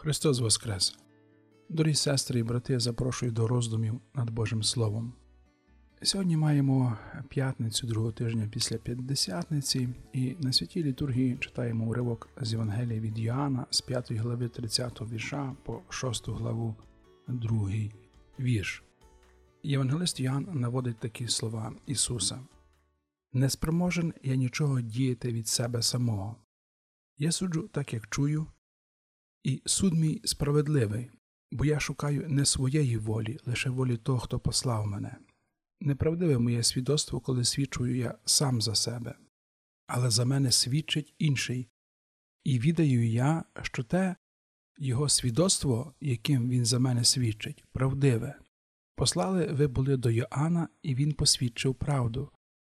Христос Воскрес! Дорогі сестри і брати, запрошую до роздумів над Божим Словом. Сьогодні маємо п'ятницю другого тижня після П'ятдесятниці, і на святій літургії читаємо уривок з Євангелія від Йоанна з 5 глави 30 вірша по 6 главу 2 вірш. Євангелист Йоанн наводить такі слова Ісуса. «Неспроможен я нічого діяти від себе самого. Я суджу так, як чую, і суд мій справедливий, бо я шукаю не своєї волі, лише волі того, хто послав мене. Неправдиве моє свідоцтво, коли свідчую я сам за себе, але за мене свідчить інший, і відаю я, що те його свідоцтво, яким він за мене свідчить, правдиве. Послали ви були до Йоанна, і він посвідчив правду.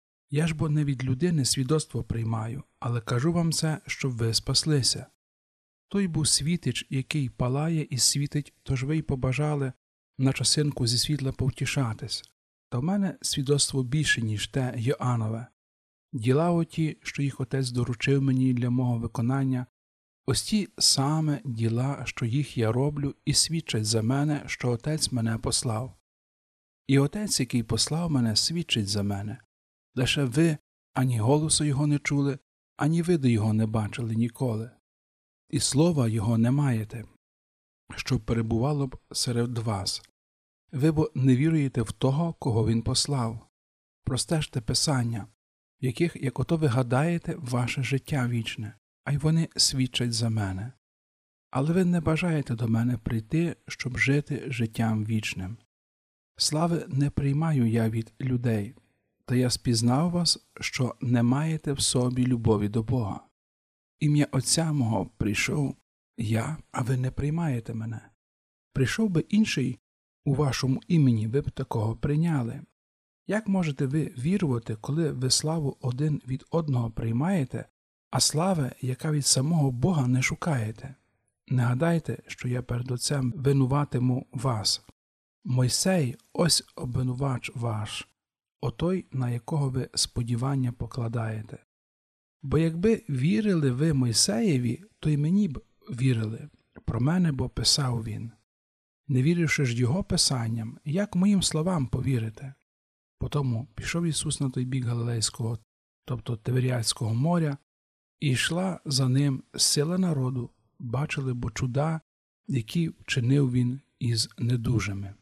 Я ж бо не від людини свідоцтво приймаю, але кажу вам це, щоб ви спаслися. Той був світич, який палає і світить, тож ви й побажали на часинку зі світла повтішатись. Та в мене свідоцтво більше, ніж те Йоаннове. Діла оті, що їх отець доручив мені для мого виконання, ось ті саме діла, що їх я роблю, і свідчать за мене, що отець мене послав. І отець, який послав мене, свідчить за мене. Лише ви ані голосу його не чули, ані виду його не бачили ніколи. І слова його не маєте, що перебувало б серед вас. Ви бо не віруєте в того, кого він послав. Простежте Писання, в яких, як ото ви гадаєте, ваше життя вічне, а й вони свідчать за мене. Але ви не бажаєте до мене прийти, щоб жити життям вічним. Слави не приймаю я від людей, та я спізнав вас, що не маєте в собі любові до Бога. Ім'я Отця мого прийшов я, а ви не приймаєте мене. Прийшов би інший у вашому імені, ви б такого прийняли. Як можете ви вірувати, коли ви славу один від одного приймаєте, а слави, яка від самого Бога, не шукаєте? Не гадайте, що я перед Отцем винуватиму вас. Мойсей – ось обвинувач ваш, отой, на якого ви сподівання покладаєте. Бо якби вірили ви Мойсеєві, то й мені б вірили, про мене бо писав він. Не віривши ж його писанням, як моїм словам повірите? Потому пішов Ісус на той бік Галилейського, тобто Тиверіадського моря, і йшла за ним сила народу, бачили бо чуда, які вчинив він із недужими.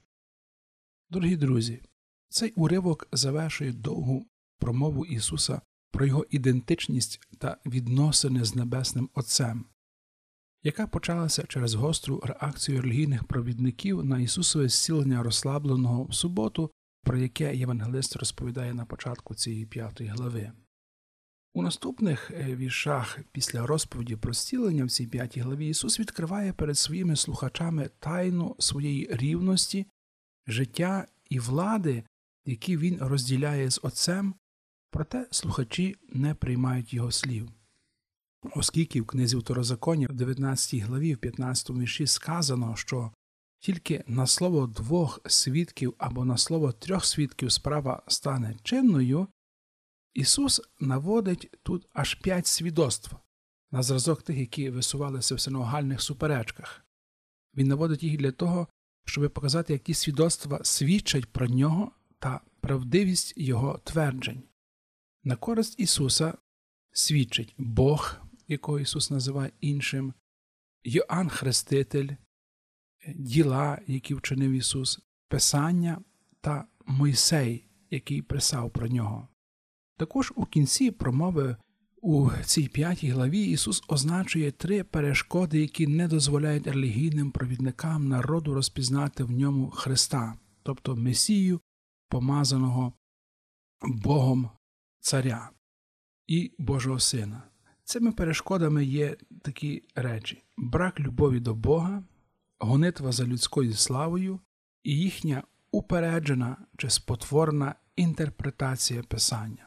Дорогі друзі, цей уривок завершує довгу промову Ісуса про його ідентичність та відносини з Небесним Отцем, яка почалася через гостру реакцію релігійних провідників на Ісусове зцілення розслабленого в суботу, про яке євангелист розповідає на початку цієї 5 глави. У наступних віршах після розповіді про зцілення в цій 5 главі Ісус відкриває перед своїми слухачами тайну своєї рівності, життя і влади, які Він розділяє з Отцем, проте слухачі не приймають його слів. Оскільки в книзі Второзаконня в 19 главі, в 15 вірші сказано, що тільки на слово 2 свідків або на слово 3 свідків справа стане чинною, Ісус наводить тут аж 5 свідоцтв, на зразок тих, які висувалися в синагогальних суперечках. Він наводить їх для того, щоб показати, які свідоцтва свідчать про нього та правдивість його тверджень. На користь Ісуса свідчить Бог, якого Ісус називає іншим, Йоанн Хреститель, діла, які вчинив Ісус, Писання та Мойсей, який писав про нього. Також у кінці промови у цій 5 главі Ісус означує 3 перешкоди, які не дозволяють релігійним провідникам народу розпізнати в ньому Христа, тобто Месію, помазаного Богом Царя і Божого Сина. Цими перешкодами є такі речі: брак любові до Бога, гонитва за людською славою і їхня упереджена чи спотворена інтерпретація Писання.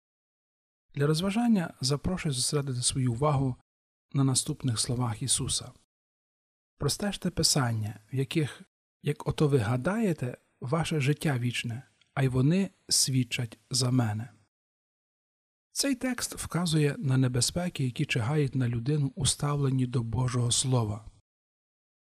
Для розважання запрошую зосередити свою увагу на наступних словах Ісуса. Простежте Писання, в яких, як ото ви гадаєте, ваше життя вічне, а й вони свідчать за мене. Цей текст вказує на небезпеки, які чигають на людину у ставленні до Божого Слова.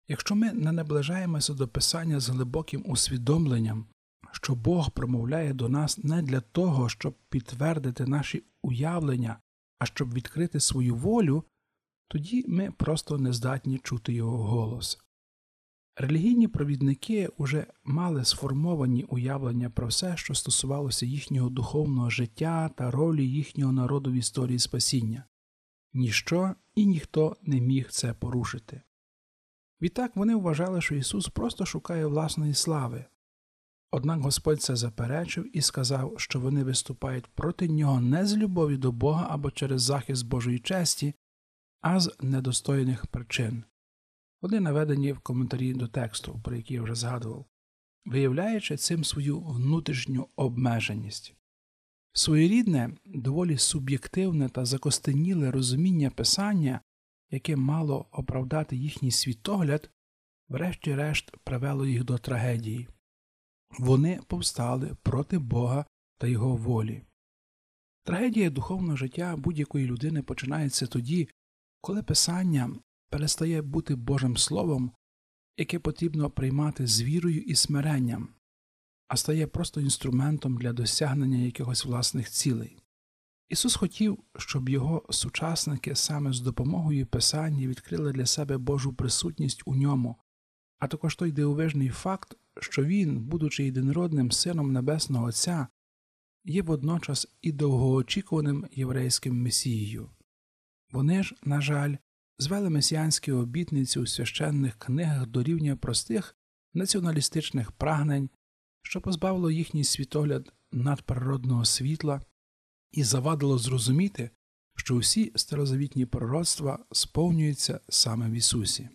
Якщо ми не наближаємося до Писання з глибоким усвідомленням, що Бог промовляє до нас не для того, щоб підтвердити наші уявлення, а щоб відкрити свою волю, тоді ми просто не здатні чути Його голос. Релігійні провідники уже мали сформовані уявлення про все, що стосувалося їхнього духовного життя та ролі їхнього народу в історії спасіння. Ніщо і ніхто не міг це порушити. Відтак вони вважали, що Ісус просто шукає власної слави. Однак Господь це заперечив і сказав, що вони виступають проти Нього не з любові до Бога або через захист Божої честі, а з недостойних причин. Вони наведені в коментарі до тексту, про який я вже згадував, виявляючи цим свою внутрішню обмеженість. Своєрідне, доволі суб'єктивне та закостеніле розуміння Писання, яке мало оправдати їхній світогляд, врешті-решт привело їх до трагедії. Вони повстали проти Бога та Його волі. Трагедія духовного життя будь-якої людини починається тоді, коли Писання перестає бути Божим Словом, яке потрібно приймати з вірою і смиренням, а стає просто інструментом для досягнення якихось власних цілей. Ісус хотів, щоб Його сучасники саме з допомогою Писання відкрили для себе Божу присутність у ньому, а також той дивовижний факт, що Він, будучи єдинородним Сином Небесного Отця, є водночас і довгоочікуваним єврейським Месією. Вони ж, на жаль, звели месіанські обітниці у священних книгах до рівня простих націоналістичних прагнень, що позбавило їхній світогляд надприродного світла і завадило зрозуміти, що усі старозавітні пророцтва сповнюються саме в Ісусі.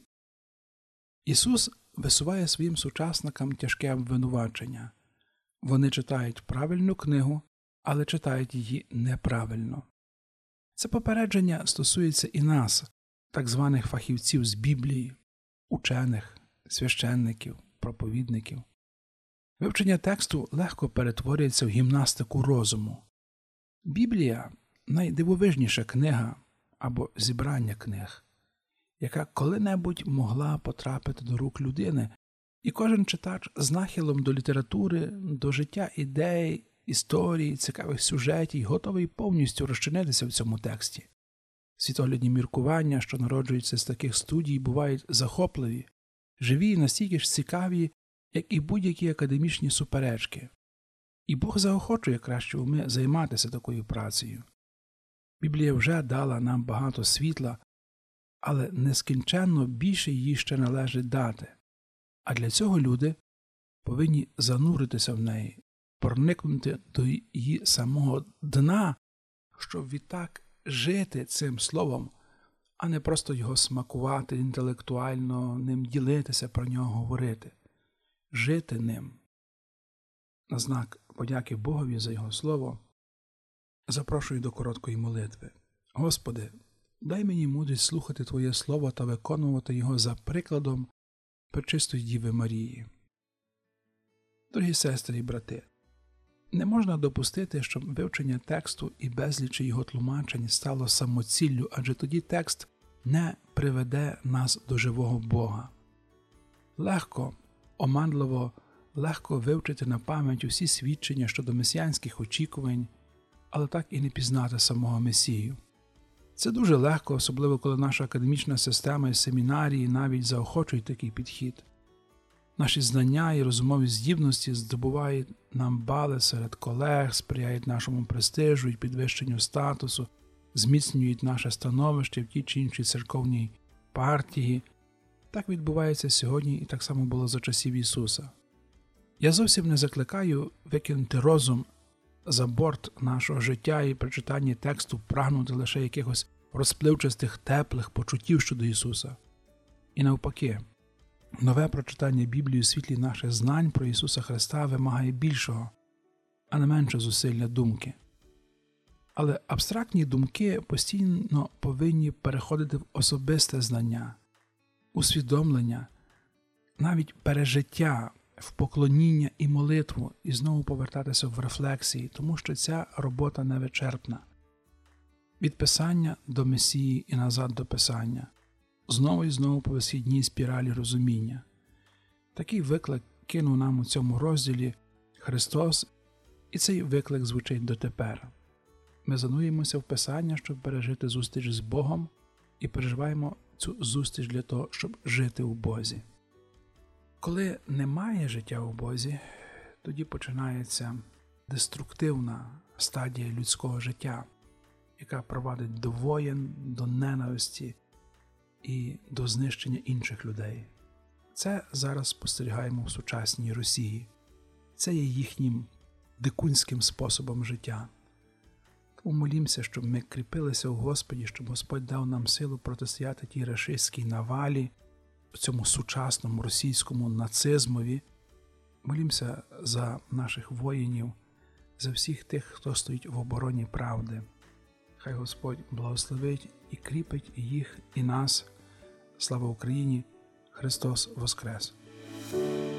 Ісус висуває своїм сучасникам тяжке обвинувачення. Вони читають правильну книгу, але читають її неправильно. Це попередження стосується і нас, так званих фахівців з Біблії, учених, священників, проповідників. Вивчення тексту легко перетворюється в гімнастику розуму. Біблія – найдивовижніша книга або зібрання книг, яка коли-небудь могла потрапити до рук людини, і кожен читач з нахилом до літератури, до життя ідей, історій, цікавих сюжетів готовий повністю розчинитися в цьому тексті. Світоглядні міркування, що народжуються з таких студій, бувають захопливі, живі і настільки ж цікаві, як і будь-які академічні суперечки. І Бог заохочує кращі уми займатися такою працею. Біблія вже дала нам багато світла, але нескінченно більше її ще належить дати. А для цього люди повинні зануритися в неї, проникнути до її самого дна, щоб відтак жити цим словом, а не просто його смакувати інтелектуально, ним ділитися, про нього говорити. Жити ним. На знак подяки Богові за Його слово запрошую до короткої молитви. Господи, дай мені мудрість слухати Твоє слово та виконувати його за прикладом Пречистої Діви Марії. Дорогі сестри і брати, не можна допустити, щоб вивчення тексту і безлічі його тлумачень стало самоціллю, адже тоді текст не приведе нас до живого Бога. Оманливо легко вивчити на пам'ять усі свідчення щодо месіанських очікувань, але так і не пізнати самого Месію. Це дуже легко, особливо коли наша академічна система і семінарії навіть заохочують такий підхід. Наші знання і розумові здібності здобувають нам бали серед колег, сприяють нашому престижу і підвищенню статусу, зміцнюють наше становище в тій чи іншій церковній партії. Так відбувається сьогодні і так само було за часів Ісуса. Я зовсім не закликаю викинути розум за борт нашого життя і при читанні тексту прагнути лише якихось розпливчастих теплих почуттів щодо Ісуса. І навпаки, нове прочитання Біблії у світлі наших знань про Ісуса Христа вимагає більшого, а не менше зусилля думки. Але абстрактні думки постійно повинні переходити в особисте знання, усвідомлення, навіть пережиття, в поклоніння і молитву, і знову повертатися в рефлексії, тому що ця робота невичерпна. Від Писання до Месії і назад до Писання. знову і знову по висхідній спіралі розуміння. Такий виклик кинув нам у цьому розділі Христос, і цей виклик звучить дотепер. Ми зануємося в Писання, щоб пережити зустріч з Богом, і переживаємо цю зустріч для того, щоб жити у Бозі. Коли немає життя у Бозі, тоді починається деструктивна стадія людського життя, яка провадить до воєн, до ненависті і до знищення інших людей. Це зараз спостерігаємо в сучасній Росії. Це є їхнім дикунським способом життя. Тому молімося, щоб ми кріпилися у Господі, щоб Господь дав нам силу протистояти тій рашистській навалі, цьому сучасному російському нацизмові. Молімося за наших воїнів, за всіх тих, хто стоїть в обороні правди. Хай Господь благословить і кріпить їх, і нас. Слава Україні! Христос Воскрес!